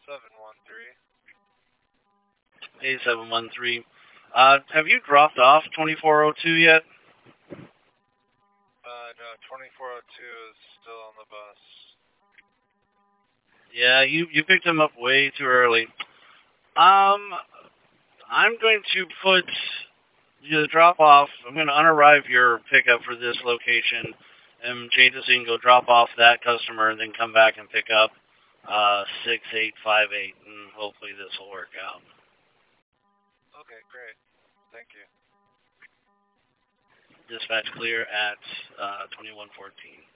A713. Have you dropped off 2402 yet? No, 2402 is still on the bus. Yeah, you picked him up way too early. I'm going to put the drop off. I'm going to unarrive your pickup for this location, and Jada, so you can go drop off that customer and then come back and pick up 6858, and hopefully this will work out. Okay, great. Thank you. Dispatch clear at 2114.